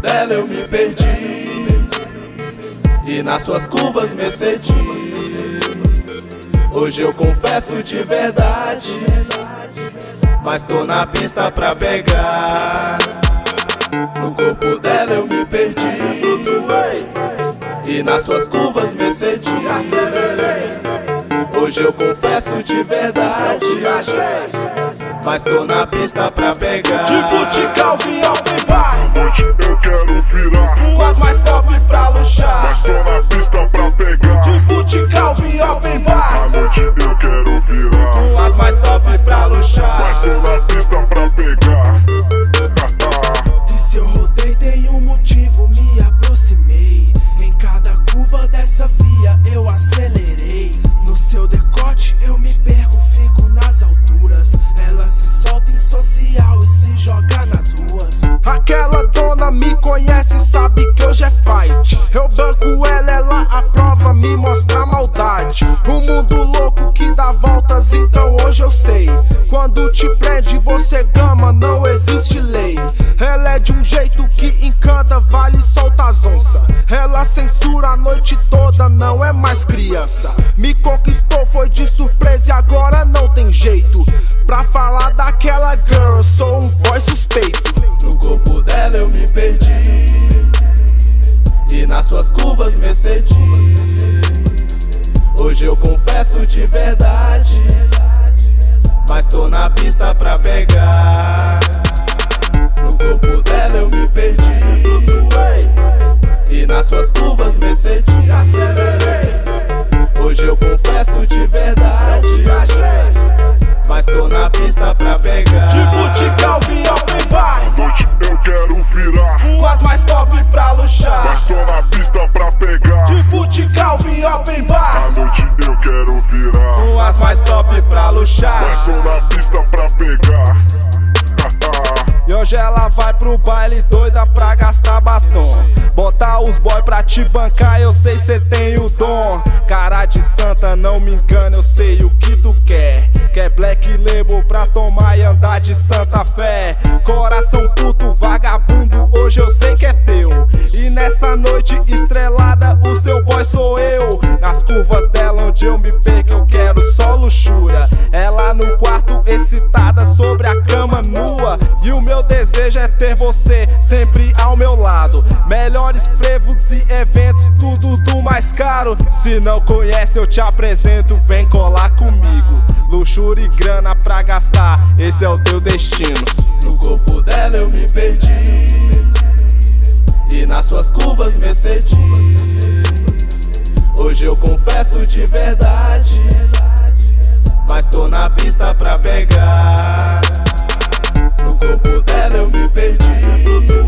dela eu me perdi, e nas suas curvas me excedi. Hoje eu confesso de verdade, mas tô na pista pra pegar. No corpo dela eu me perdi, e nas suas curvas me excedi. Hoje eu confesso de verdade, mas tô na pista pra pegar. De Butical vim open bar, Hoje eu quero virar, com as mais top pra luxar. mas tô na pista pra pegar. De Butical vim open bar, À noite eu quero virar, com as mais top pra luxar. mas tô na pista pra pegar. E se eu rodei tem um motivo, me aproximei. Em cada curva dessa via eu acelerei. No seu decote eu me perco, fico nas alturas. Ela se solta em social e se joga nas ruas. Aquela dona me conhece, sabe que hoje é fight. Eu banco ela aprova, me mostra a maldade. Um mundo louco que dá voltas, então hoje eu sei. Quando te prende você gama, não existe lei. Ela é de um jeito que encanta, vale solta as onças. Ela censura a noite toda, não é mais criança. Me conquistou, foi de surpresa e agora não tem jeito. Pra falar daquela girl, sou um voz suspeito. No corpo dela eu me perdi, e nas suas curvas me excedi. Hoje eu confesso de verdade, mas tô na pista pra pegar. No corpo dela eu me perdi, e nas suas curvas me excedi. Hoje eu confesso de verdade, mas tô na pista pra pegar. De Butical vim open bar, À noite eu quero virar, com as mais top pra luxar. mas tô na pista pra pegar. De Butical vim open bar, À noite eu quero virar, com as mais top pra luxar. mas tô na pista pra pegar. E hoje ela vai pro baile doida pra gastar batom. Botar os boy pra te bancar, eu sei cê tem o dom. Cara de santa, não me engana, eu sei o que tu quer. Quer Black Label pra tomar e andar de Santa Fé. Coração puto, vagabundo, hoje eu sei que é teu. E nessa noite estrelada, o seu boy sou eu. Nas curvas dela onde eu me perco, eu quero só luxúria. Ela no quarto excitada sobre a cama nua. E o meu desejo é ter você sempre ao meu lado. Melhores frevos e eventos, tudo do mais caro. Se não conhece eu te apresento, vem colar comigo. Luxúria e grana pra gastar, esse é o teu destino. No corpo dela eu me perdi, e nas suas curvas me excedi. Hoje eu confesso de verdade, mas tô na pista pra pegar. No corpo dela eu me perdi,